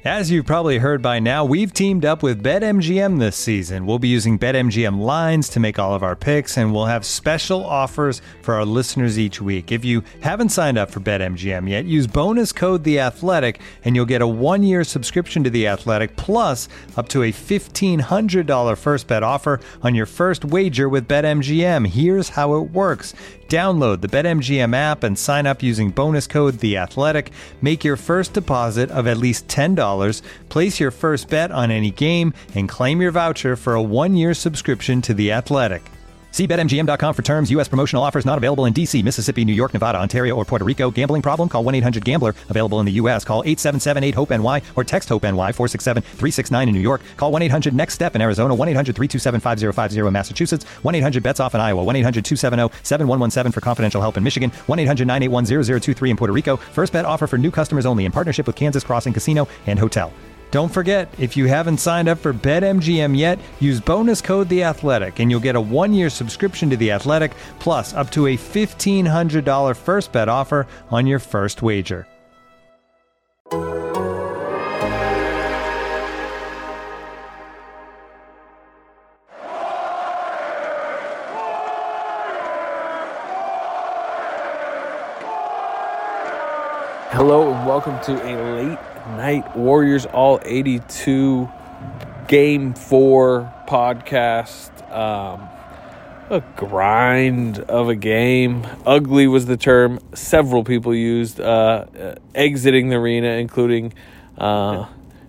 As you've probably heard by now, we've teamed up with BetMGM this season. We'll be using BetMGM lines to make all of our picks, and we'll have special offers for our listeners each week. If you haven't signed up for BetMGM yet, use bonus code The Athletic, and you'll get a 1-year subscription to The Athletic, plus up to a $1,500 first bet offer on your first wager with BetMGM. Here's how it works. Download the BetMGM app and sign up using bonus code The Athletic. Make your first deposit of at least $10. Place your first bet on any game and claim your voucher for a 1-year subscription to The Athletic. See BetMGM.com for terms. U.S. promotional offers not available in D.C., Mississippi, New York, Nevada, Ontario, or Puerto Rico. Gambling problem? Call 1-800-GAMBLER. Available in the U.S. Call 877-8-HOPE-NY or text HOPE-NY 467-369 in New York. Call 1-800-NEXT-STEP in Arizona. 1-800-327-5050 in Massachusetts. 1-800-BETS-OFF in Iowa. 1-800-270-7117 for confidential help in Michigan. 1-800-981-0023 in Puerto Rico. First bet offer for new customers only in partnership with Kansas Crossing Casino and Hotel. Don't forget, if you haven't signed up for BetMGM yet, use bonus code The Athletic, and you'll get a 1-year subscription to The Athletic, plus up to a $1,500 first bet offer on your first wager. Hello and welcome to a late night Warriors All 82 Game 4 podcast. A grind of a game. Ugly was the term several people used. Exiting the arena, including Joe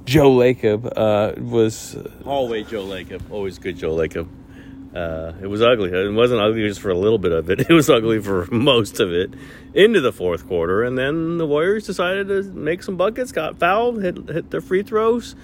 Lacob, was... Always Joe Lacob. Always good Joe Lacob. It was ugly. It wasn't ugly just for a little bit of it. It was ugly for most of it into the fourth quarter. And then the Warriors decided to make some buckets, got fouled, hit their free throws.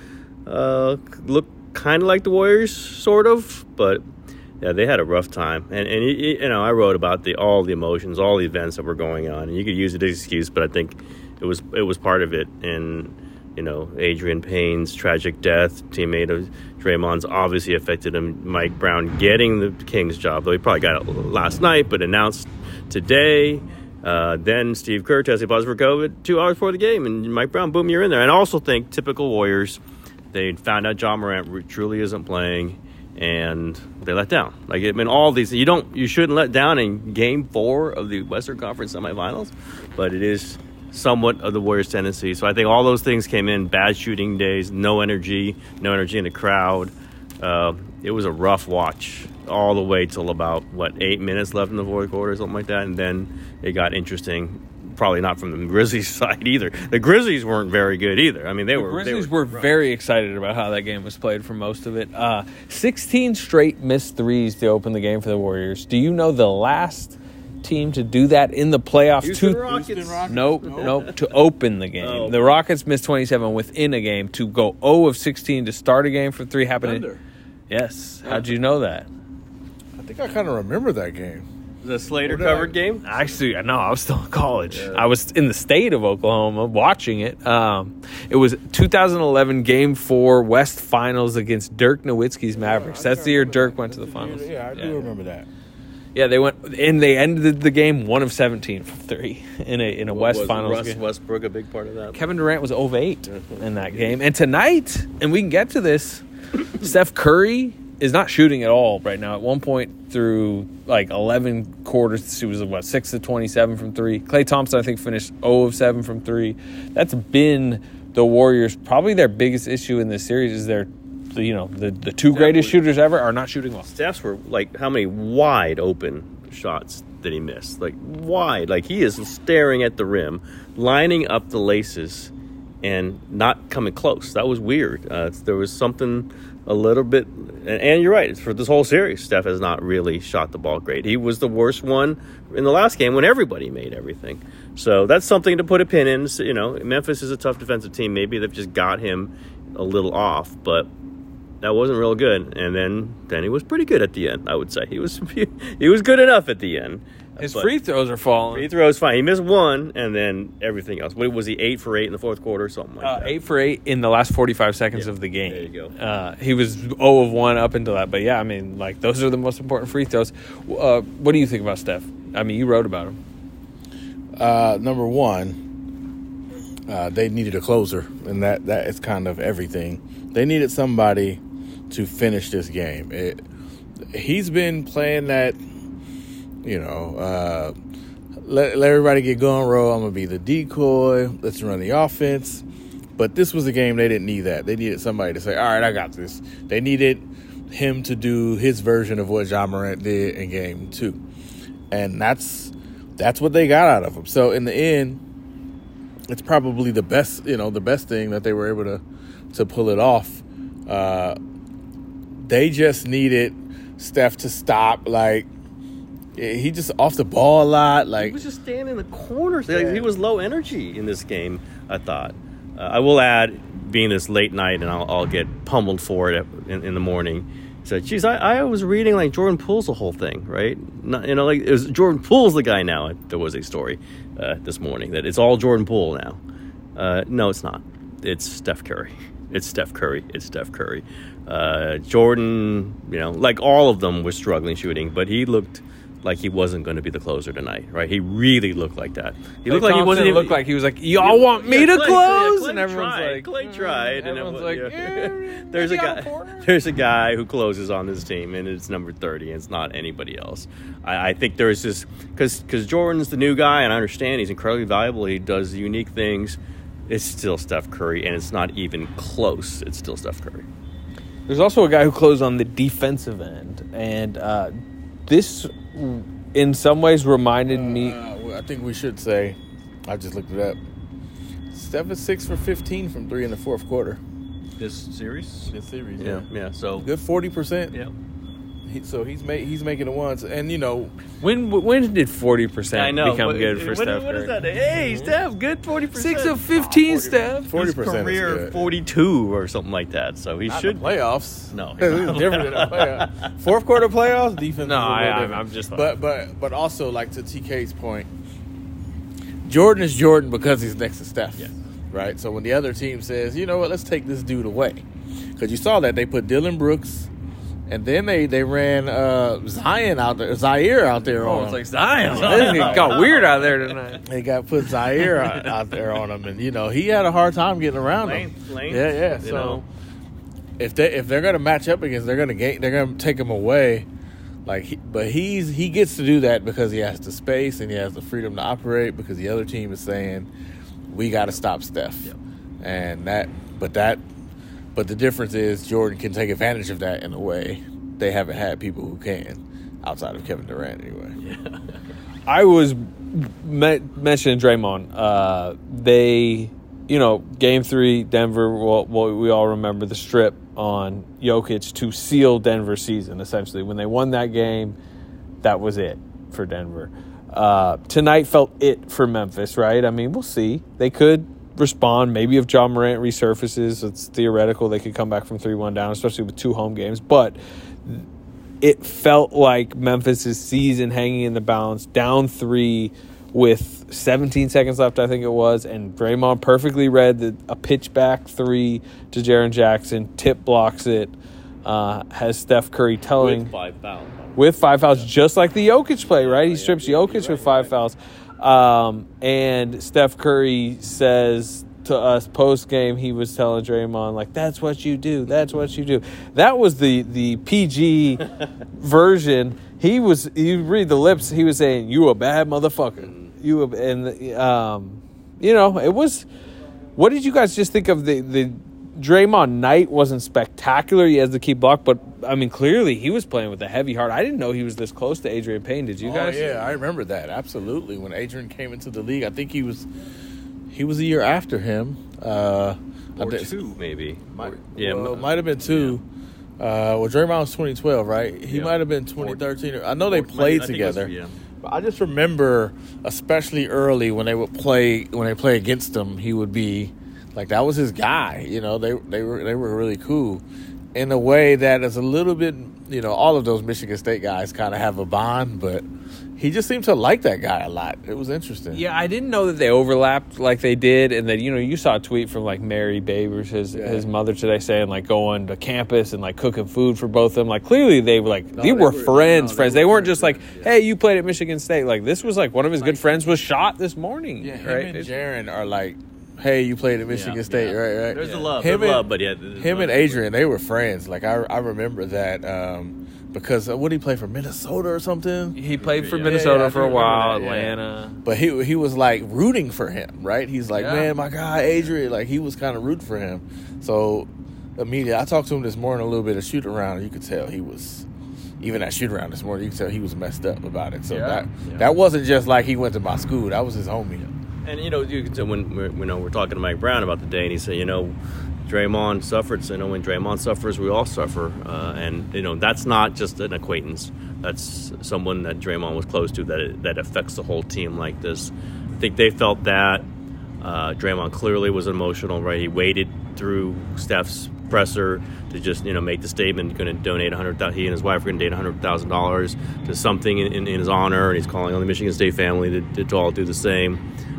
Looked kind of like the Warriors, sort of. But, yeah, they had a rough time. And you know, I wrote about all the emotions, all the events that were going on. And you could use it as an excuse, but I think it was part of it. And, you know, Adrian Payne's tragic death, teammate of Draymond's, obviously affected him. Mike Brown getting the Kings job, though he probably got it last night, but announced today. Then Steve Kerr tested positive for COVID 2 hours before the game, and Mike Brown, boom, you're in there. And I also think typical Warriors, they found out John Morant truly isn't playing, and they let down. Like, I mean, all these, you shouldn't let down in Game 4 of the Western Conference semifinals, but it is somewhat of the Warriors' tendency. So I think all those things came in. Bad shooting days, no energy in the crowd. It was a rough watch all the way till about, 8 minutes left in the fourth quarter or something like that. And then it got interesting. Probably not from the Grizzlies side either. The Grizzlies weren't very good either. I mean, the Grizzlies were very excited about how that game was played for most of it. 16 straight missed threes to open the game for the Warriors. Do you know the last team to do that in the playoffs? Houston Rockets? Nope. To open the game. Oh. The Rockets missed 27 within a game. To go 0 of 16 to start a game from 3 happened. Yes. How'd you know that? I think I kind of remember that game. The Slater covered game? Actually, no, I was still in college. Yeah. I was in the state of Oklahoma watching it. It was 2011 Game 4 West Finals against Dirk Nowitzki's Mavericks. That's the year Dirk went to the finals. Yeah, I do remember that. Yeah, they went and they ended the game 1 of 17 from 3 in a West Finals game. Westbrook a big part of that? Kevin Durant was 0 of 8 in that game. And tonight, and we can get to this, Steph Curry is not shooting at all right now. At one point through 11 quarters, she was 6 of 27 from 3. Klay Thompson, I think, finished 0 of 7 from 3. That's been the Warriors' probably their biggest issue in this series is the two greatest shooters ever are not shooting well. Steph's were how many wide open shots did he miss? Wide. He is staring at the rim, lining up the laces, and not coming close. That was weird. There was something a little bit, and you're right, for this whole series, Steph has not really shot the ball great. He was the worst one in the last game when everybody made everything. So that's something to put a pin in. You know, Memphis is a tough defensive team. Maybe they've just got him a little off, but that wasn't real good. And then he was pretty good at the end, I would say. He was good enough at the end. His free throws are falling. Free throws, fine. He missed one, and then everything else. What was he, 8 for 8 in the fourth quarter, something like that? 8 for 8 in the last 45 seconds of the game. There you go. He was 0 of 1 up until that. But, yeah, I mean, those are the most important free throws. What do you think about Steph? I mean, you wrote about him. Number one, They needed a closer, and that is kind of everything. They needed somebody to finish this game. He's been playing that, let everybody get going, roll. I'm going to be the decoy. Let's run the offense. But this was a game they didn't need that. They needed somebody to say, all right, I got this. They needed him to do his version of what Ja Morant did in game 2. And that's what they got out of him. So in the end, it's probably the best thing that they were able to pull it off. They just needed Steph to stop. Like, he just off the ball a lot. Like, he was just standing in the corners. Like, he was low energy in this game, I thought. I will add, being this late night, and I'll get pummeled for it in the morning. So, geez, I was reading like Jordan Poole's the whole thing, right? Like it was Jordan Poole's the guy now. There was a story this morning that it's all Jordan Poole now. No, it's not. It's Steph Curry. It's Steph Curry. Jordan, like all of them were struggling shooting, but he looked like he wasn't going to be the closer tonight, right? He really looked like that. He looked like he wasn't. Looked like he was like, y'all want me to close, and everyone's like, Clay tried, and everyone's like, there's a guy who closes on this team, and it's number 30, and it's not anybody else. I think there's this because Jordan's the new guy, and I understand he's incredibly valuable. He does unique things. It's still Steph Curry, and it's not even close. It's still Steph Curry. There's also a guy who closed on the defensive end, and this, in some ways, reminded me. I think we should say, I just looked it up. Steph is 6 for 15 from 3 in the fourth quarter. This series, yeah. So good 40%. Yeah. So he's making it once, and when did 40% become good for Steph? What is that? Hey, Steph, good 40%. 6 of 15, Steph. 40% career 42 or something like that. So he not should the playoffs. No, it's different than the playoffs. Fourth quarter playoffs defense. No, I'm just. But also, like, to TK's point, Jordan is Jordan because he's next to Steph. Yeah. Right. So when the other team says, you know what, let's take this dude away, because you saw that they put Dylan Brooks. And then they ran Zaire out there on him. It's like Zion. It got weird out there tonight. They put Zaire out there on him, and he had a hard time getting around him. Lane, yeah. So if they're gonna match up against, they're gonna take him away. But he gets to do that because he has the space and he has the freedom to operate, because the other team is saying we got to stop Steph, and But the difference is Jordan can take advantage of that in a way they haven't had people who can, outside of Kevin Durant anyway. Yeah. I was mentioning Draymond. Game 3, Denver, we all remember the strip on Jokic to seal Denver's season, essentially. When they won that game, that was it for Denver. Tonight felt it for Memphis, right? I mean, we'll see. They could respond. Maybe if Ja Morant resurfaces, it's theoretical they could come back from 3-1 down, especially with 2 home games. But it felt like Memphis' season hanging in the balance, down 3 with 17 seconds left, I think it was, and Draymond perfectly read a pitch back 3 to Jaren Jackson, tip blocks it, has Steph Curry telling with 5 fouls, just like the Jokic play, right? He strips Jokic with 5 fouls. And Steph Curry says to us post-game, he was telling Draymond, like, that's what you do. That's what you do. That was the PG version. You read the lips, he was saying, you a bad motherfucker. It was, what did you guys just think of the Draymond night? Wasn't spectacular. He has the key block, but I mean, clearly he was playing with a heavy heart. I didn't know he was this close to Adrian Payne. Did you guys? Yeah, I remember that absolutely. When Adrian came into the league, I think he was a year after him. Or 2, maybe. Might have been 2. Draymond was 2012, right? He might have been 2013. I know they played together. But I just remember, especially early when they play against him, he would be like, that was his guy. They were really cool in a way that is a little bit, all of those Michigan State guys kind of have a bond, but he just seemed to like that guy a lot. It was interesting. Yeah, I didn't know that they overlapped like they did, and that you saw a tweet from like Mary Babers, his mother today, saying like going to campus and like cooking food for both of them. Like clearly they were like they were friends. They weren't just like, hey, you played at Michigan State. Like this was like one of his good friends was shot this morning. Yeah, him right? and Jaren are like hey, you played at Michigan State, right? There's the love, but him and Adrian, they were friends. Like I remember that because what did he play for, Minnesota or something? He played for Minnesota for a while, Atlanta. But he was like rooting for him, right? He's like, man, my guy Adrian, like he was kind of rooting for him. So immediately, I talked to him this morning a little bit of shoot around, and you could tell he was. Even at shoot around this morning, you could tell he was messed up about it. So that wasn't just like he went to my school. That was his homie. And you can tell when we're talking to Mike Brown about the day, and he said, Draymond suffered. So when Draymond suffers, we all suffer. And that's not just an acquaintance. That's someone that Draymond was close to that affects the whole team like this. I think they felt that. Draymond clearly was emotional, right? He waited through Steph's presser to just make the statement, going to donate $100,000. He and his wife are going to donate $100,000 to something in his honor, and he's calling on the Michigan State family to all do the same.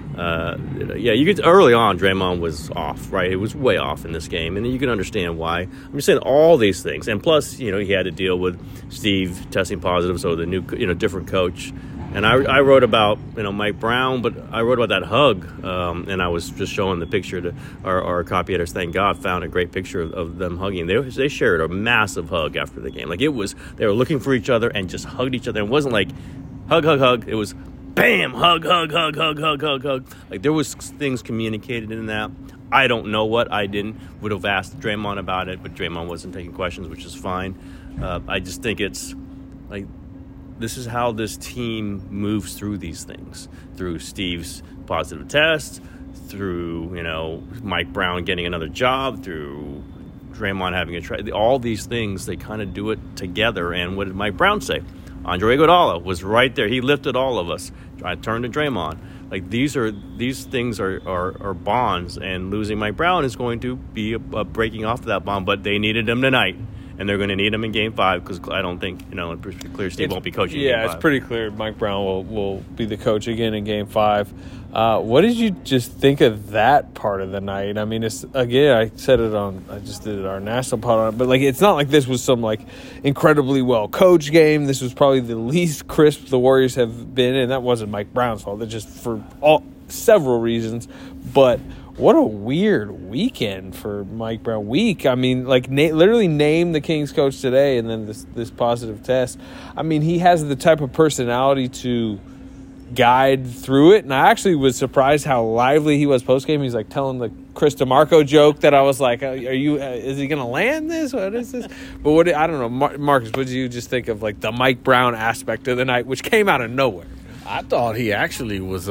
You could early on Draymond was off, right? It was way off in this game, and you can understand why. I'm just saying all these things, and plus he had to deal with Steve testing positive, so the new different coach. And I wrote about Mike Brown, but I wrote about that hug, and I was just showing the picture to our copy editors. Thank God, found a great picture of them hugging. They shared a massive hug after the game. Like they were looking for each other and just hugged each other. It wasn't like hug, hug, hug. It was bam, hug, hug, hug, hug, hug, hug, hug. Like there was things communicated in that. I don't know what. Would have asked Draymond about it, but Draymond wasn't taking questions, which is fine. I just think it's like. This is how this team moves through these things. Through Steve's positive test, through, Mike Brown getting another job, through Draymond having a trade. All these things, they kind of do it together. And what did Mike Brown say? Andre Iguodala was right there. He lifted all of us. I turned to Draymond. Like these things are bonds, and losing Mike Brown is going to be a breaking off of that bond. But they needed him tonight. And they're going to need him in Game 5 because I don't think, it's pretty clear Steve won't be coaching in Game 5. Yeah, it's pretty clear Mike Brown will be the coach again in Game 5. What did you just think of that part of the night? I mean, it's again, I just did our national pod on it, but it's not like this was some incredibly well coached game. This was probably the least crisp the Warriors have been, and that wasn't Mike Brown's fault. That's just for several reasons, but. What a weird weekend for Mike Brown. I mean, literally named the Kings coach today, and then this positive test. I mean, he has the type of personality to guide through it, and I actually was surprised how lively he was post game. He's telling the Chris DeMarco joke that I was like, is he going to land this? What is this? But I don't know, Marcus, what did you just think of the Mike Brown aspect of the night, which came out of nowhere? I thought he actually was.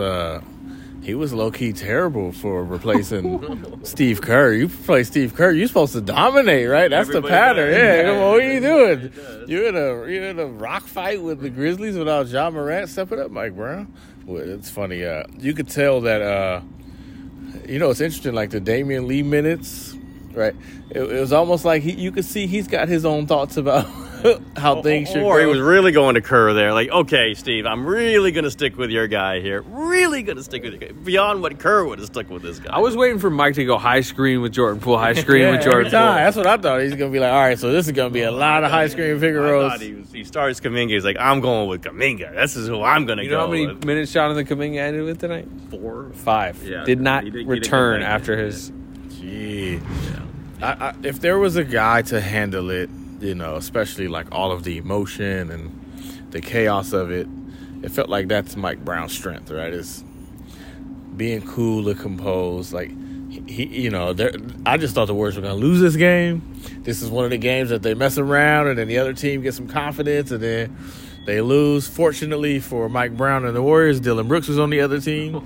He was low-key terrible for replacing Steve Kerr. You play Steve Kerr, you're supposed to dominate, right? That's the pattern. Yeah, what are you doing? You're in a rock fight with the Grizzlies without Ja Morant. Step it up, Mike Brown. Well, it's funny. You could tell that, it's interesting, the Damian Lee minutes, right? It was almost like you could see he's got his own thoughts about how things should go. Or he was really going to Kerr there. Okay, Steve, I'm really going to stick with your guy here. Really going to stick with your guy. Beyond what Kerr would have stuck with this guy. I was waiting for Mike to go high screen with Jordan Poole, high screen with Jordan Poole. That's what I thought. He's going to be all right, so this is going to be a lot of high screen figure rolls. He starts Kuminga. He's like, I'm going with Kuminga. This is who I'm going to go with. You know how many minutes Jonathan Kuminga ended with tonight? 4? 5. Yeah, did not return after his... Gee. Yeah. If there was a guy to handle it, especially all of the emotion and the chaos of it, it felt like that's Mike Brown's strength, right? Is being cool and composed. I just thought the Warriors were going to lose this game. This is one of the games that they mess around and then the other team gets some confidence and then they lose. Fortunately for Mike Brown and the Warriors, Dylan Brooks was on the other team.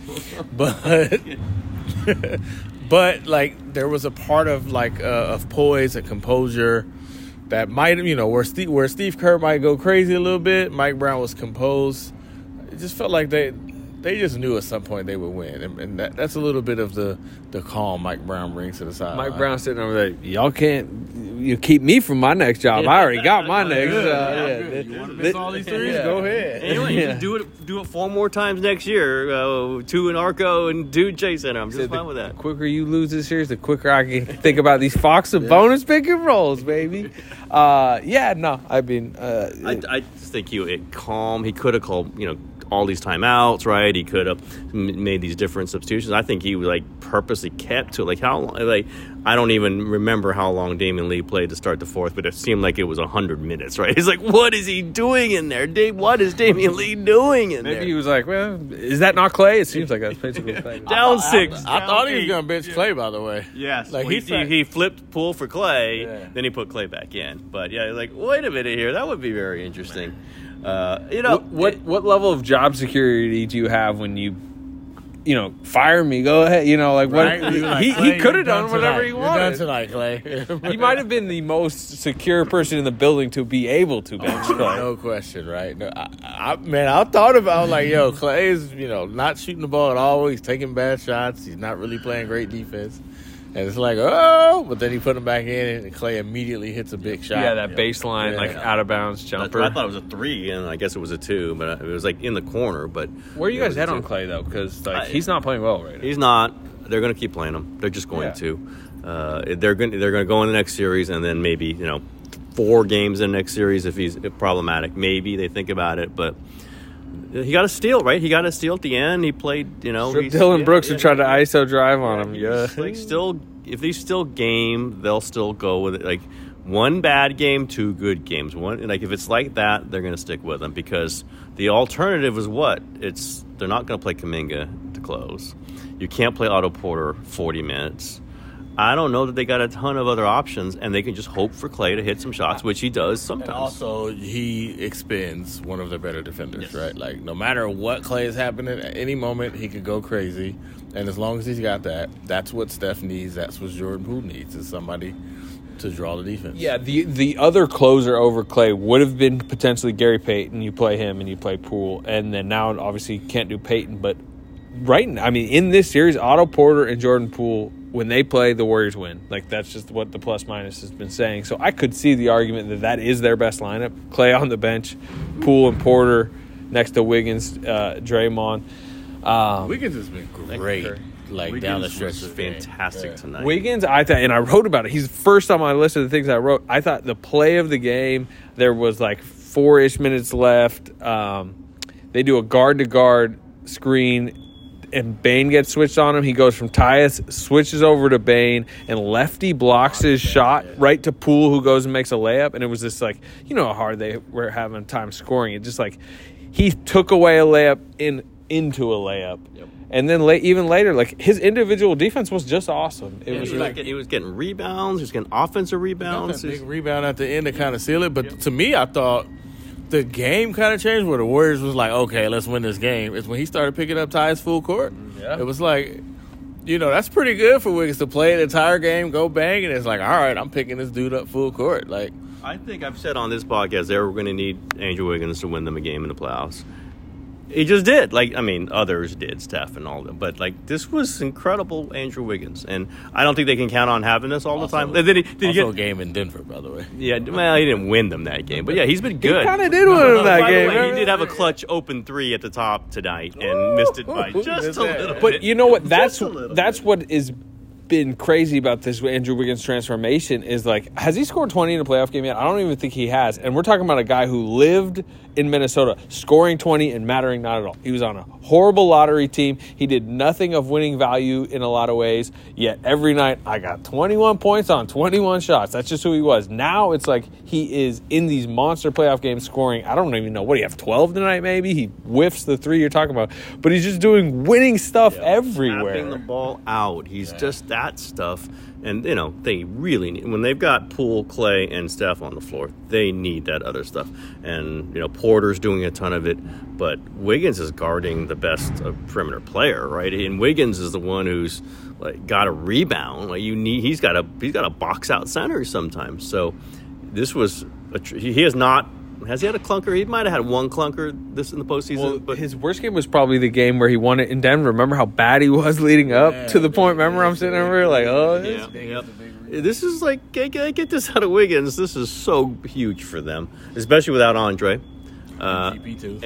But there was a part of poise and composure that might, where Steve Kerr might go crazy a little bit. Mike Brown was composed. It just felt like they just knew at some point they would win, and that's a little bit of the calm Mike Brown brings to the side. Mike Brown sitting over there. Y'all you keep me from my next job. I already got my next. You want to miss all these threes? Go ahead. Anyway, you can do it 4 more times next year. 2 in Arco and 2 in Chase Center. I'm just fine with that. The quicker you lose this series, the quicker I can think about these Fox and bonus pick and rolls, baby. I mean, I just think he calm. He could have called, all these timeouts, right? He could have made these different substitutions. I think he like purposely kept to like how long. Like I don't even remember how long Damian Lee played to start the fourth, but it seemed like it was 100 minutes, right? He's like, what is he doing in there? What is Damian Lee doing in there? Maybe he was like, well, is that not Clay? It seems like that's basically Clay. Down 6. I thought he was going to bench Clay, by the way. Yes. Like well, he flipped Poole for Clay, then he put Clay back in. But yeah, like, wait a minute here. That would be very interesting. What level of job security do you have when you fire me? Go ahead. Like right? what Like, he could have done whatever he wanted. You're done tonight, Clay. He might have been the most secure person in the building to be able to bench Clay. No question, right? No, I thought about like, Clay is not shooting the ball at all. He's taking bad shots. He's not really playing great defense. And it's like, but then he put him back in, and Clay immediately hits a big shot. Yeah, that baseline, like out of bounds jumper. I thought it was a 3, and I guess it was a 2, but it was like in the corner. But where are you guys at on Clay though? Because he's not playing well right now. He's not. They're going to keep playing him. They're just going to. They're going to go in the next series, and then maybe 4 games in the next series if he's problematic. Maybe they think about it, but. He got a steal, right? He got a steal at the end. He played, Dylan Brooks would try to ISO drive on him. Yeah, like if he's still game, they'll still go with it. Like 1 bad game, 2 good games. If it's like that, they're going to stick with him because the alternative is what? They're not going to play Kuminga to close. You can't play Otto Porter 40 minutes. I don't know that they got a ton of other options, and they can just hope for Clay to hit some shots, which he does sometimes. And also, he expends one of their better defenders, right? Like, no matter what Clay is happening, at any moment, he could go crazy. And as long as he's got that, that's what Steph needs. That's what Jordan Poole needs, is somebody to draw the defense. Yeah, the other closer over Clay would have been potentially Gary Payton. You play him and you play Poole. And then now, obviously, you can't do Payton. But in this series, Otto Porter and Jordan Poole, when they play, the Warriors win. Like, that's just what the plus-minus has been saying. So I could see the argument that is their best lineup. Clay on the bench, Poole and Porter next to Wiggins, Draymond. Wiggins has been great. Wiggins down the stretch was fantastic tonight. Wiggins, I thought, and I wrote about it. He's first on my list of the things I wrote. I thought the play of the game, there was like 4-ish minutes left. They do a guard-to-guard screen, and Bane gets switched on him. He goes from Tyus, switches over to Bane, and Lefty blocks his shot right to Poole, who goes and makes a layup. And it was just like, how hard they were having time scoring. It just like he took away a layup into a layup. Yep. And then even later, like his individual defense was just awesome. He was getting rebounds. He was getting offensive rebounds. Big rebound at the end to kind of seal it. But to me, I thought the game kind of changed where the Warriors was like, okay, let's win this game. It's when he started picking up Tyus full court. Yeah. It was like, that's pretty good for Wiggins to play the entire game, go bang, and it's like, all right, I'm picking this dude up full court. Like, I think I've said on this podcast they were going to need Andrew Wiggins to win them a game in the playoffs. He just did. Others did, Steph and all them. But, this was incredible Andrew Wiggins. And I don't think they can count on having this all the time. Did he get a game in Denver, by the way. Yeah, well, he didn't win them that game. But, yeah, he's been good. He kind of did win them that game. By the way, he did have a clutch open 3 at the top tonight and missed it by just a little bit. But you know what? That's what is been crazy about this Andrew Wiggins transformation is has he scored 20 in a playoff game yet? I don't even think he has. And we're talking about a guy who lived in Minnesota, scoring 20 and mattering not at all. He was on a horrible lottery team. He did nothing of winning value in a lot of ways. Yet every night, I got 21 points on 21 shots. That's just who he was. Now it's like he is in these monster playoff games scoring. I don't even know. What do you have, 12 tonight maybe? He whiffs the 3 you're talking about. But he's just doing winning stuff everywhere. Tapping the ball out. He's just that stuff. And, they really need, when they've got Poole, Clay, and Steph on the floor, they need that other stuff. And, Porter's doing a ton of it, but Wiggins is guarding the best perimeter player, right? And Wiggins is the one who's, got a rebound. He's got a box out center sometimes. So this was, he has not, has he had a clunker? He might have had one clunker this in the postseason. Well, but his worst game was probably the game where he won it in Denver. Remember how bad he was leading up to the point? Remember I'm sitting over here this is get this out of Wiggins. This is so huge for them, especially without Andre. And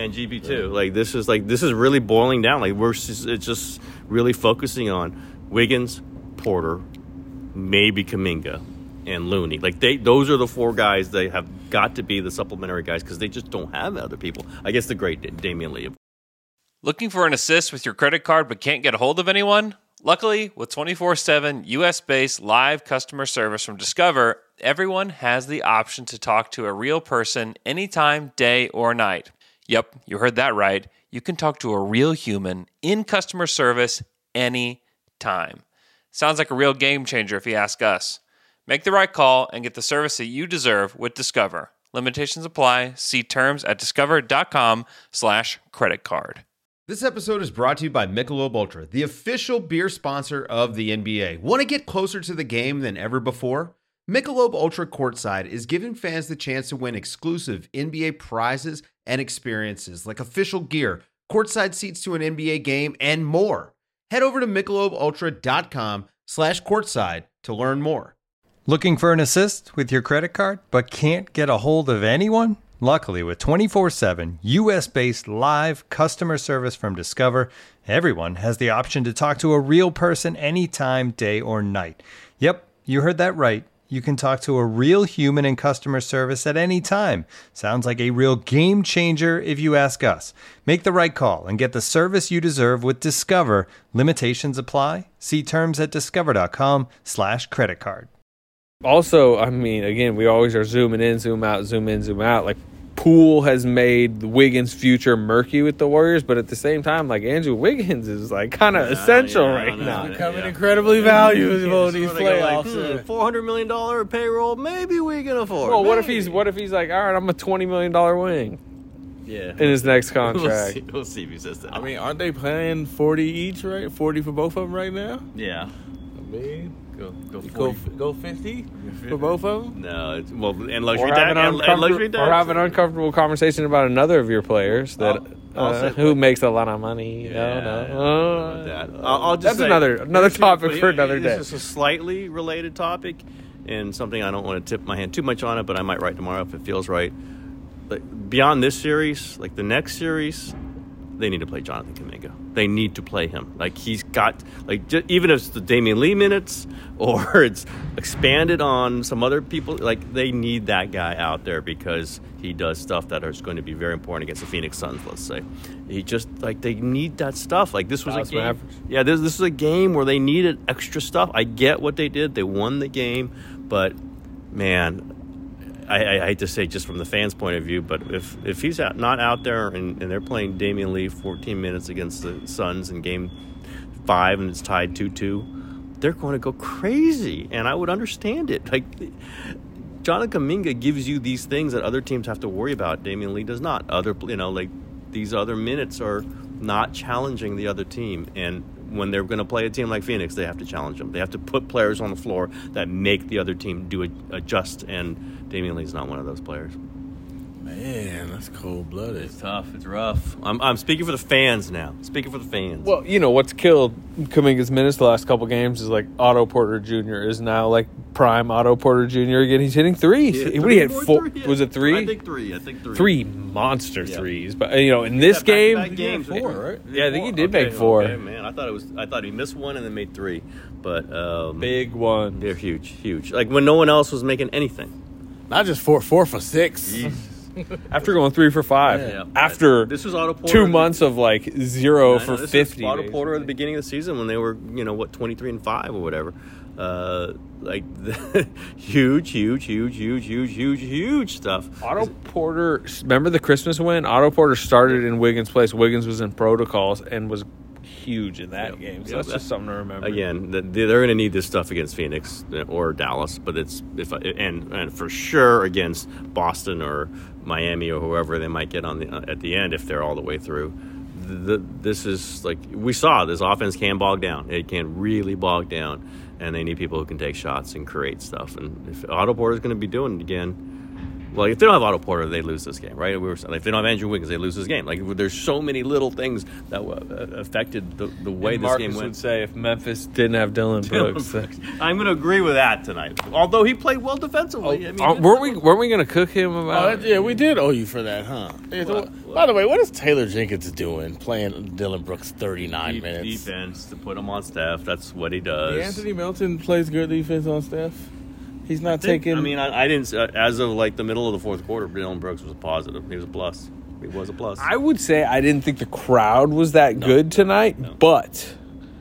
GP2. This is really boiling down. It's just really focusing on Wiggins, Porter, maybe Kuminga, and Looney. Those are the 4 guys they have got to be the supplementary guys because they just don't have other people. I guess the great Damian Lee, Looking for an assist with your credit card but can't get a hold of anyone? Luckily, with 24/7 US-based live customer service from Discover, everyone has the option to talk to a real person anytime, day or night. Yep, you heard that right. You can talk to a real human in customer service anytime. Sounds like a real game changer if you ask us. Make the right call and get the service that you deserve with Discover. Limitations apply. See terms at discover.com/creditcard. This episode is brought to you by Michelob Ultra, the official beer sponsor of the NBA. Want to get closer to the game than ever before? Michelob Ultra Courtside is giving fans the chance to win exclusive NBA prizes and experiences like official gear, courtside seats to an NBA game, and more. Head over to MichelobUltra.com/courtside to learn more. Looking for an assist with your credit card but can't get a hold of anyone? Luckily, with 24/7 US-based live customer service from Discover, everyone has the option to talk to a real person anytime, day or night. Yep, you heard that right. You can talk to a real human in customer service at any time. Sounds like a real game changer if you ask us. Make the right call and get the service you deserve with Discover. Limitations apply. See terms at discover.com/creditcard. Also, I mean, again, we always are zooming in, zoom out, zoom in, zoom out. Like, Poole has made Wiggins' future murky with the Warriors, but at the same time, like, Andrew Wiggins is, like, kind of essential right now. He's becoming incredibly valuable in these playoffs. Like, $400 million payroll, maybe we can afford. Well, what if he's like, all right, I'm a $20 million wing in his next contract? We'll see if he says that. I mean, aren't they playing 40 each, right? 40 for both of them right now? Yeah. I mean, Go go 50 for both of them? No, and Or luxury have an uncomfortable conversation about another of your players that who makes a lot of money. I'll just That's say, another topic for another day. This is a slightly related topic and something I don't want to tip my hand too much on it, but I might write tomorrow if it feels right. Like, beyond this series, like the next series, they need to play Jonathan Kuminga. They need to play him. Like, he's got, like, even if it's the Damian Lee minutes or it's expanded on some other people, like, they need that guy out there because he does stuff that is going to be very important against the Phoenix Suns, let's say. He just, like, they need that stuff. Like, this was a game. Yeah, this was a game where they needed extra stuff. I get what they did. They won the game. But, man, I hate to say just from the fans' point of view, but if he's not out there and they're playing Damian Lee 14 minutes against the Suns in Game 5 and it's tied 2-2, they're going to go crazy, and I would understand it. Like, Jonathan Kuminga gives you these things that other teams have to worry about. Damian Lee does not. These other minutes are not challenging the other team, and when they're going to play a team like Phoenix, they have to challenge them. They have to put players on the floor that make the other team adjust, and Damian Lee's not one of those players. Man, that's cold-blooded. It's tough. It's rough. I'm speaking for the fans now. Speaking for the fans. Well, you know, what's killed Kuminga's minutes the last couple games is, like, Otto Porter Jr. is now, like, prime Otto Porter Jr. again. He's hitting threes. Yeah, He had four. Yeah. Was it three? I think three. Three monster threes. But, you know, in this game, game 4, right? Yeah, I think he did make 4. Okay, man, I thought he missed one and then made 3. But big one. They're huge. Like, when no one else was making anything. Not just 4 for 6. Jeez. After going 3 for 5. Yeah. After this was Otto Porter 2 months of, like, 0 for 50. Otto Porter at the beginning of the season when they were, 23-5 or whatever. Huge stuff. Otto Porter, remember the Christmas win? Otto Porter started in Wiggins' place. Wiggins was in protocols and was huge in that game. So that's just something to remember. Again, they're going to need this stuff against Phoenix or Dallas, but and for sure against Boston or Miami or whoever they might get at the end if they're all the way through. This is, like, we saw this offense can bog down. It can really bog down, and they need people who can take shots and create stuff. And if Otto Porter is going to be doing it again, well, if they don't have Otto Porter, they lose this game, right? If they don't have Andrew Wiggins, they lose this game. Like, there's so many little things that affected the way this game went. Marcus would say if Memphis didn't have Dillon Brooks. I'm going to agree with that tonight. Although he played well defensively. Weren't we going to cook him about? Yeah, we did owe you for that, huh? By the way, what is Taylor Jenkins doing playing Dillon Brooks 39 minutes? Defense to put him on Steph. That's what he does. Anthony Melton plays good defense on Steph. He's not taking. I mean, I didn't. As of like the middle of the fourth quarter, Dillon Brooks was a positive. He was a plus. It was a plus. I would say I didn't think the crowd was that good tonight, but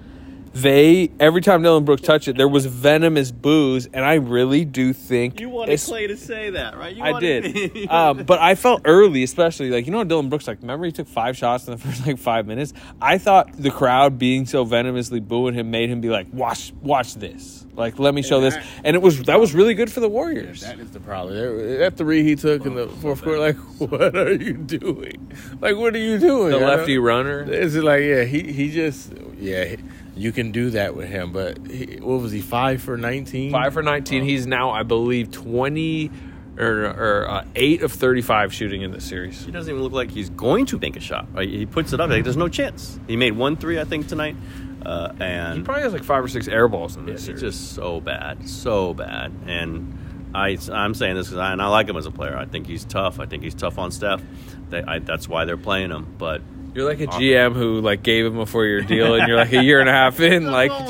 every time Dillon Brooks touched it, there was venomous boos, and I really do think You wanted Clay to say that, right? I did. But I felt early, especially, Dillon Brooks, remember he took 5 shots in the first, 5 minutes? I thought the crowd being so venomously booing him made him be like, watch this. Let me show this. And that was really good for the Warriors. Yeah, that is the problem. That 3 he took in the fourth quarter, what are you doing? What are you doing? The lefty runner. Is it he just, you can do that with him. But what was he, 5 for 19? 5 for 19. He's now, I believe, 20 or 8 of 35 shooting in this series. He doesn't even look like he's going to make a shot. Right? He puts it up. There's no chance. He made 1 3, I think, tonight. And he probably has 5 or 6 air balls in this series. It's just so bad. And I'm saying this because I like him as a player. I think he's tough. I think he's tough on Steph. That's why they're playing him. But you're like a GM who gave him a 4-year deal, and you're a year and a half in,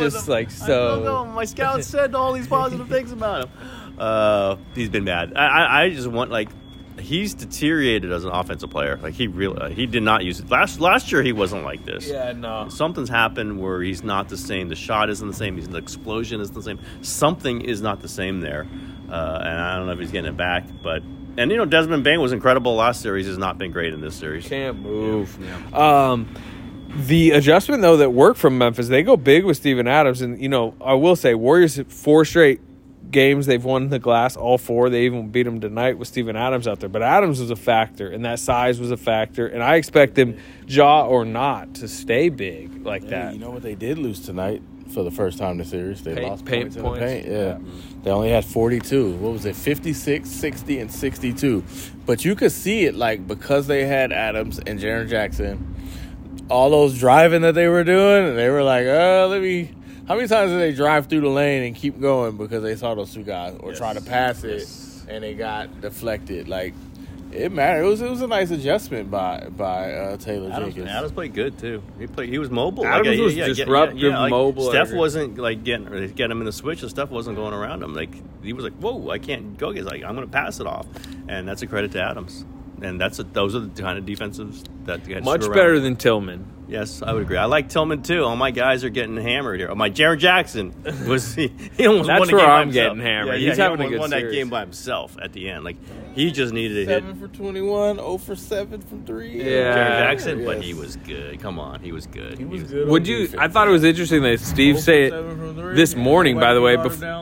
so. My scouts said all these positive things about him. He's been bad. I just want he's deteriorated as an offensive player. He did not use it last year. He wasn't like this. Yeah, no. Something's happened where he's not the same. The shot isn't the same. The explosion isn't the same. Something is not the same there. And I don't know if he's getting it back, but. And, Desmond Bane was incredible last series. Has not been great in this series. Can't move. Yeah. The adjustment, though, that worked from Memphis, they go big with Steven Adams. And, I will say, Warriors, 4 straight games they've won the glass, all 4. They even beat them tonight with Steven Adams out there. But Adams was a factor, and that size was a factor. And I expect him, Ja or not, to stay big that. You know what they did lose tonight? For the first time in the series, they lost points in the paint. Yeah. Mm-hmm. They only had 42. What was it, 56, 60, and 62. But you could see it, because they had Adams and Jaren Jackson, all those driving that they were doing, and they were how many times did they drive through the lane and keep going because they saw those 2 guys, or try to pass it, and they got deflected? It mattered. It was a nice adjustment by Taylor Jenkins. Adams played good too. He was mobile. Adams was disruptive, mobile. Steph wasn't getting him in the switch, and Steph wasn't going around him. He was whoa, I can't go. He's I'm going to pass it off, and that's a credit to Adams. And those are the kind of defensives that you had to much screw better around. than Tillman. Yes, I would agree. I like Tillman too. All my guys are getting hammered here. My Jaren Jackson was he almost That's won the where game by I'm himself. getting hammered. Yeah, He's having a good won series. that game by himself at the end. He just needed to 7 for 21, 0 for 7 from 3. Yeah. Jaren Jackson, Yes. but he was good. Come on, he was good. He was good. Would you? I thought it was interesting that Steve said this morning, by the way,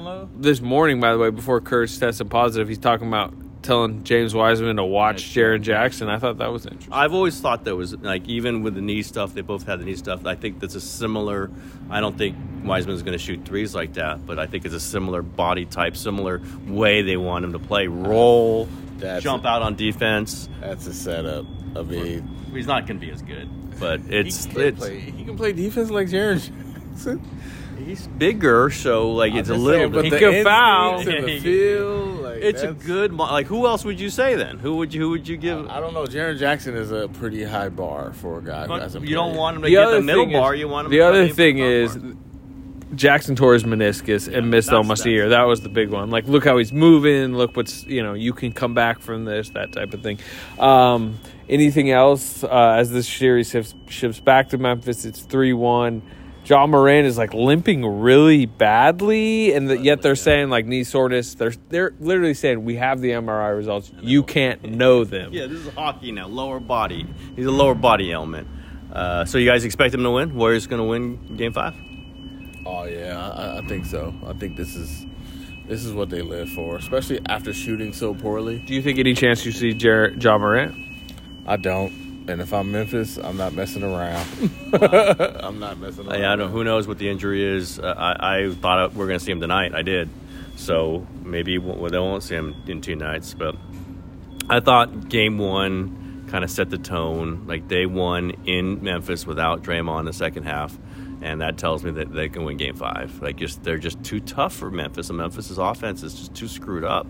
before Kurtz tested positive, he's talking about telling James Wiseman to watch Jaren Jackson. I thought that was interesting. I've always thought there was even with the knee stuff, they both had the knee stuff. I think that's a similar. I don't think Wiseman's going to shoot threes like that, but I think it's a similar body type, similar way they want him to play, roll, jump out on defense. That's a setup. He's not going to be as good, but he can play defense like Jaren Jackson. He's bigger, so it's a little bit. He can foul. The field, it's a good. Who else would you say then? Who would you give? I don't know. Jaren Jackson is a pretty high bar for a guy who hasn't played. You don't want him to get the middle bar. You want him. The other thing is, Jackson tore his meniscus and missed almost a year. That was the big one. Look how he's moving. Look what's you can come back from this, that type of thing. Anything else as this series shifts back to Memphis? It's 3-1. Ja Morant is limping really badly, and yet they're saying knee soreness. They're literally saying we have the MRI results. You can't know them. Yeah, this is hockey now. Lower body. He's a lower body ailment. So you guys expect him to win? Warriors going to win Game 5? Oh yeah, I think so. I think this is what they live for, especially after shooting so poorly. Do you think any chance you see Ja Morant? I don't. And if I'm Memphis, I'm not messing around. I'm not messing around. I don't. Who knows what the injury is? I thought we were going to see him tonight. I did. So maybe they won't see him in 2 nights. But I thought Game 1 kind of set the tone. They won in Memphis without Draymond in the second half. And that tells me that they can win Game 5. They're just too tough for Memphis. And Memphis' offense is just too screwed up.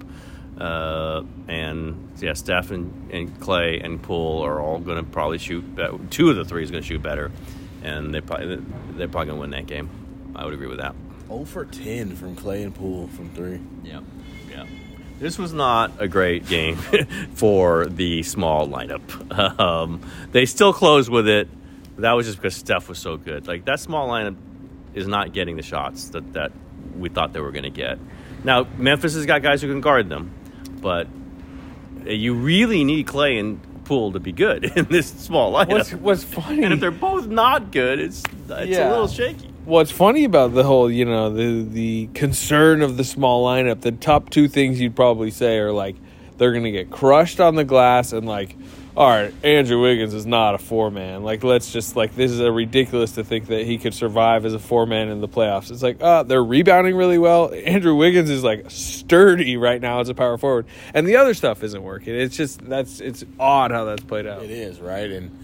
Steph and Clay and Poole are all going to probably shoot better. 2 of the 3 is going to shoot better, and they're probably going to win that game. I would agree with that. 0 for 10 from Clay and Poole from 3. Yeah. This was not a great game for the small lineup. They still closed with it. But that was just because Steph was so good. Like, that small lineup is not getting the shots that we thought they were going to get. Now, Memphis has got guys who can guard them, but you really need Clay and Poole to be good in this small lineup. What's funny? And if they're both not good, it's a little shaky. What's funny about the whole, the concern of the small lineup, the top two things you'd probably say are, like, they're going to get crushed on the glass and, like, all right, Andrew Wiggins is not a four-man. Like, let's just, like, this is ridiculous to think that he could survive as a four-man in the playoffs. It's like, they're rebounding really well. Andrew Wiggins is, like, sturdy right now as a power forward. And the other stuff isn't working. It's just, it's odd how that's played out. It is, right? And,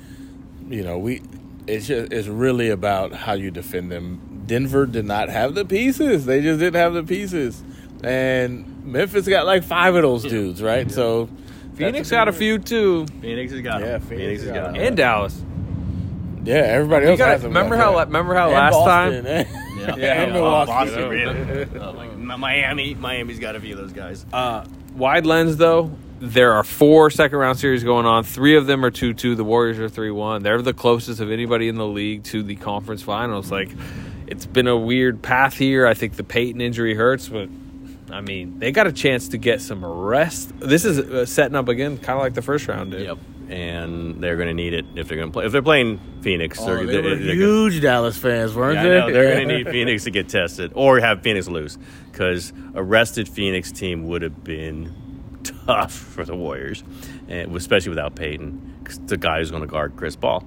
it's really about how you defend them. Denver did not have the pieces. They just didn't have the pieces. And Memphis got, like, 5 of those dudes, right? Yeah. So Phoenix got a few, too. Phoenix has got them. Yeah, Phoenix has got them. And Dallas. Yeah, everybody else has them. Remember how last Boston, time? And Milwaukee. Boston, really. Miami's got a few of those guys. Wide lens, though, there are 4 second-round series going on. 3 of them are 2-2. The Warriors are 3-1. They're the closest of anybody in the league to the conference finals. Like, it's been a weird path here. I think the Peyton injury hurts, but I mean, they got a chance to get some rest. This is setting up again, kind of like the first round did. Yep, and they're going to need it if they're going to play. If they're playing Phoenix, they were huge Dallas fans, weren't they? No, they're going to need Phoenix to get tested or have Phoenix lose, because a rested Phoenix team would have been tough for the Warriors, and especially without Peyton, the guy who's going to guard Chris Paul.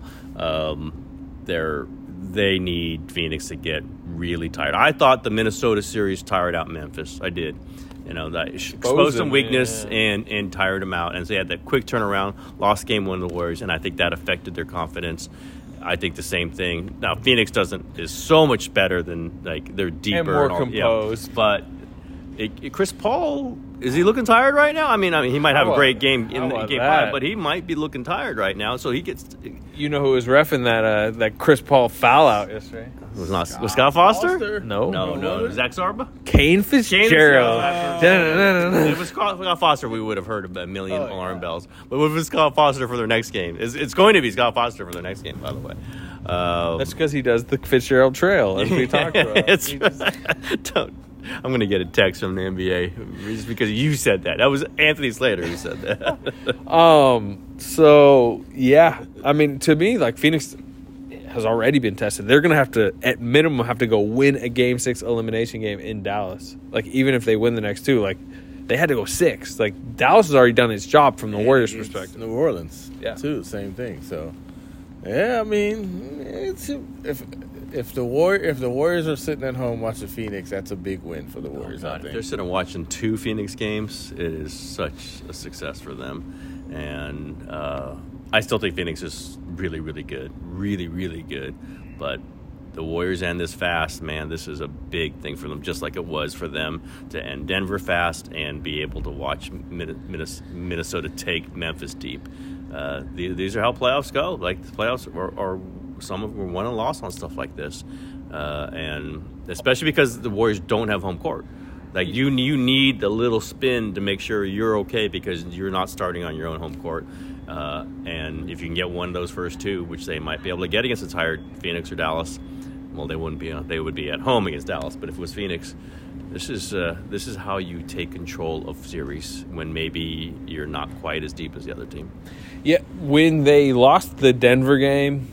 They need Phoenix to get really tired. I thought the Minnesota series tired out Memphis. I did. That exposed some weakness and tired them out. And so they had that quick turnaround, lost game 1 to the Warriors, and I think that affected their confidence. I think the same thing. Now, Phoenix is so much better than, like, they're deeper. And more composed. But Chris Paul, is he looking tired right now? I mean, he might have a great game in game 5, but he might be looking tired right now. So he gets. You know who was reffing that Chris Paul foul out yesterday? Was Scott Foster? No. Zach Zarba? Kane Fitzgerald. If it was Scott Foster, we would have heard a million alarm bells. But if it was Scott Foster for their next game, it's going to be Scott Foster for their next game, by the way. That's because he does the Fitzgerald Trail, as we talked about. I'm going to get a text from the NBA just because you said that. That was Anthony Slater who said that. So, yeah. I mean, to me, like, Phoenix has already been tested. They're going to have to, at minimum, go win a Game 6 elimination game in Dallas. Like, even if they win the next 2, like, they had to go 6. Like, Dallas has already done its job from the Warriors' perspective. New Orleans, too, same thing. So, yeah, I mean, if the Warriors are sitting at home watching Phoenix, that's a big win for the Warriors. I think if they're sitting watching 2 Phoenix games, it is such a success for them. And I still think Phoenix is really, really good, really, really good. But the Warriors end this fast, man. This is a big thing for them, just like it was for them to end Denver fast and be able to watch Minnesota take Memphis deep. These are how playoffs go. Like, the playoffs are some of them were won and lost on stuff like this, and especially because the Warriors don't have home court. Like, you need a little spin to make sure you're okay because you're not starting on your own home court. And if you can get one of those first 2, which they might be able to get against a tired Phoenix or Dallas, well, they wouldn't be. They would be at home against Dallas. But if it was Phoenix, this is how you take control of series when maybe you're not quite as deep as the other team. Yeah, when they lost the Denver game,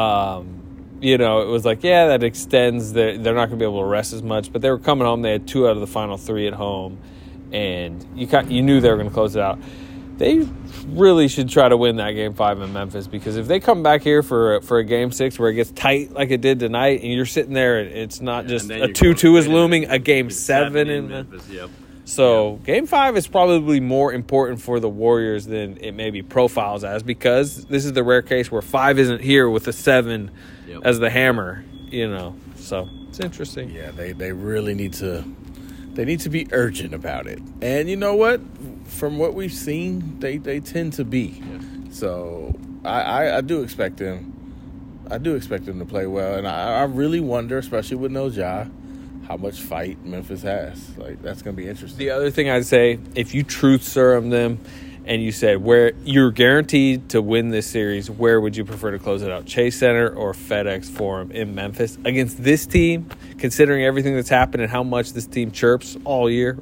it was like, that extends. They're not going to be able to rest as much. But they were coming home. They had 2 out of the final 3 at home, and you knew they were going to close it out. They really should try to win that Game 5 in Memphis, because if they come back here for a Game 6 where it gets tight like it did tonight, and you're sitting there, it's not just a 2-2 is looming, a Game 7 in Memphis. Yep. So Game 5 is probably more important for the Warriors than it maybe profiles as, because this is the rare case where 5 isn't here with a 7 as the hammer, So it's interesting. Yeah, they really need to. They need to be urgent about it. And you know what? From what we've seen, they tend to be. Yeah. So I do expect them. I do expect them to play well, and I really wonder, especially with no Ja, how much fight Memphis has. Like, that's going to be interesting. The other thing I'd say, if you truth serum them and you said where you're guaranteed to win this series, where would you prefer to close it out? Chase Center or FedEx Forum in Memphis? Against this team, considering everything that's happened and how much this team chirps all year,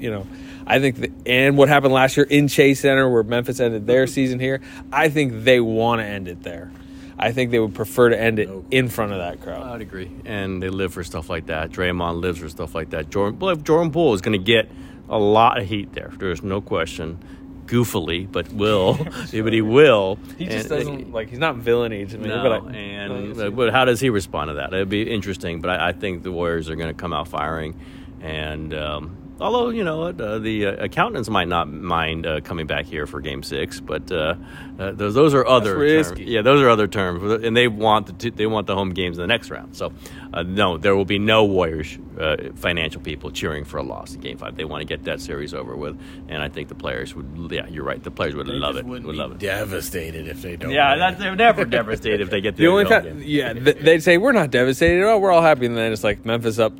I think and what happened last year in Chase Center where Memphis ended their season here, I think they want to end it there. I think they would prefer to end it in front of that crowd. I'd agree. And they live for stuff like that. Draymond lives for stuff like that. Jordan Poole is going to get a lot of heat there. There's no question. Goofily, but will. But he will. He just doesn't, he's not villainy to me. No, but how does he respond to that? It'd be interesting, but I think the Warriors are going to come out firing. And although, the accountants might not mind coming back here for Game 6, but those are other terms. Yeah, those are other terms. And they want the home games in the next round. So, no, there will be no Warriors financial people cheering for a loss in Game 5. They want to get that series over with. And I think the players would, you're right, the players would love it. Would love it. Devastated if they don't. Yeah, they're never devastated if they get the only time. Yeah, they'd say, we're not devastated. Oh, we're all happy. And then it's like Memphis up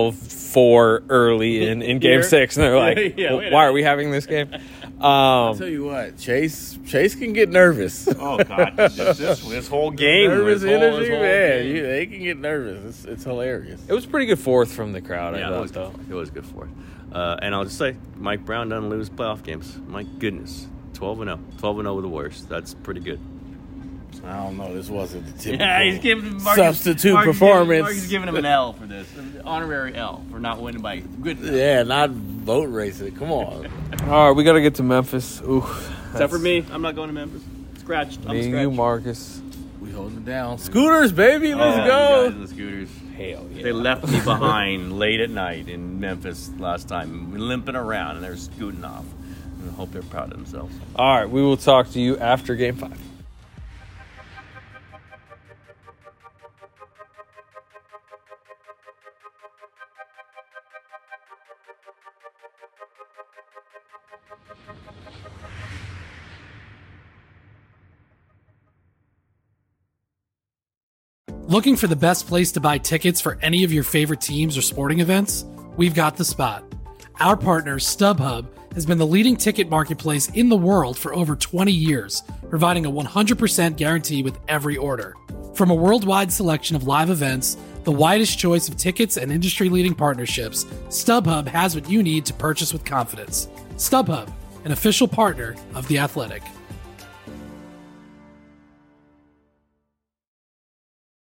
12-4 early in Game 6. And they're like, why are we having this game? I'll tell you what, Chase can get nervous. Oh, God. This whole game. Nervous energy, man. They can get nervous. It's hilarious. It was pretty good fourth from the crowd, yeah, I thought, though. It was good fourth. And I'll just say, Mike Brown doesn't lose playoff games. My goodness. 12-0. 12-0 with the Warriors. That's pretty good. I don't know. This wasn't the typical he's giving substitute performance. Marcus giving him an L for this. An honorary L for not winning by good enough. Yeah, not vote racing. Come on. All right, we got to get to Memphis. Except for me. I'm not going to Memphis. Scratched. I'm scratched. You, Marcus. We holding it down. Scooters, baby. Let's go. You guys and the Scooters. Hell yeah. They left me behind late at night in Memphis last time. We're limping around, and they're scooting off. I hope they're proud of themselves. All right, we will talk to you after Game 5. Looking for the best place to buy tickets for any of your favorite teams or sporting events? We've got the spot. Our partner, StubHub, has been the leading ticket marketplace in the world for over 20 years, providing a 100% guarantee with every order. From a worldwide selection of live events, the widest choice of tickets, and industry-leading partnerships, StubHub has what you need to purchase with confidence. StubHub, an official partner of The Athletic.